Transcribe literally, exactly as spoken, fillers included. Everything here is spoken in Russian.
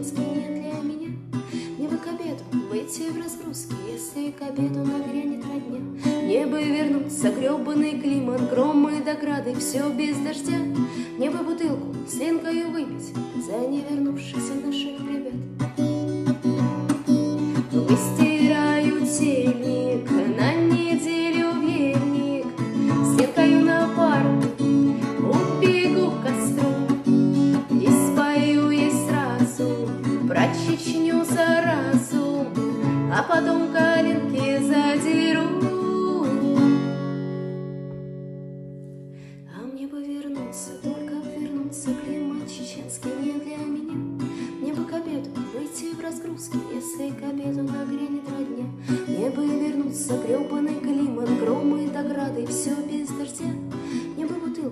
чеченский не для меня. Мне бы к обеду выйти в разгрузке, если к обеду нагрянет родня. Мне бы вернуться, гребаный климат, громы да грады, все без дождя. Мне бы бутылку с венкою выпить за невернувшихся наших ребят. Выстираю тельник на неделю в ельник, с венкою на пару убегу к костру и спою ей сразу про Чечню заразу, а потом коленки задеру. А мне бы вернуться, только вернуться, климат чеченский не для меня. Мне бы к обеду выйти в разгрузке, если к обеду нагрянет родня. Мне бы вернуться, гребаный климат, громы да грады, все без дождя. Мне бы бутылку